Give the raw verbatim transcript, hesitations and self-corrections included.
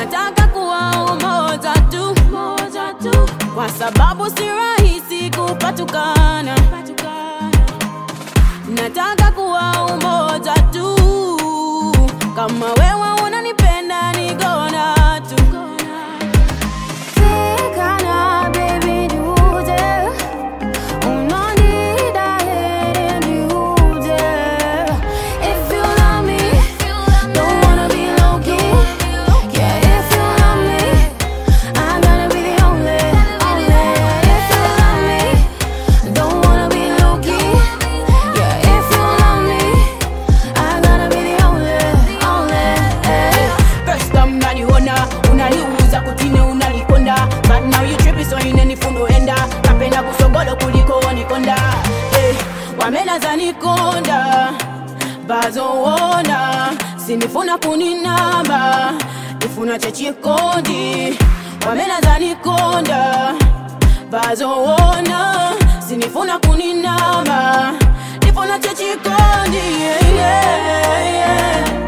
nataka kuwa umoja tu, umoja tu, kwa sababu si rahisi kupatukana. Nataka kuwa umoja tu, kama wewe unanipenda ni gonna tu. Tekana baby dude, unanida heri dude. If you love me, don't wanna be low key. Yeah, if you love me, I'm gonna be the only, only. If you love me, don't wanna be low key. Yeah, if you love me, I'm gonna be the only, only. First time naliona unaliuza kutine unalikonda, but now you tripping so inenifundo enda. Napenda kusogolo kuliko nikonda. Hey, wamena za nikonda bazo ona, sinifuna kuninamba ifuna chechikondi. Wamena za nikonda bazo ona, sinifuna kuninamba ifuna chechikondi. Yeah, yeah, yeah.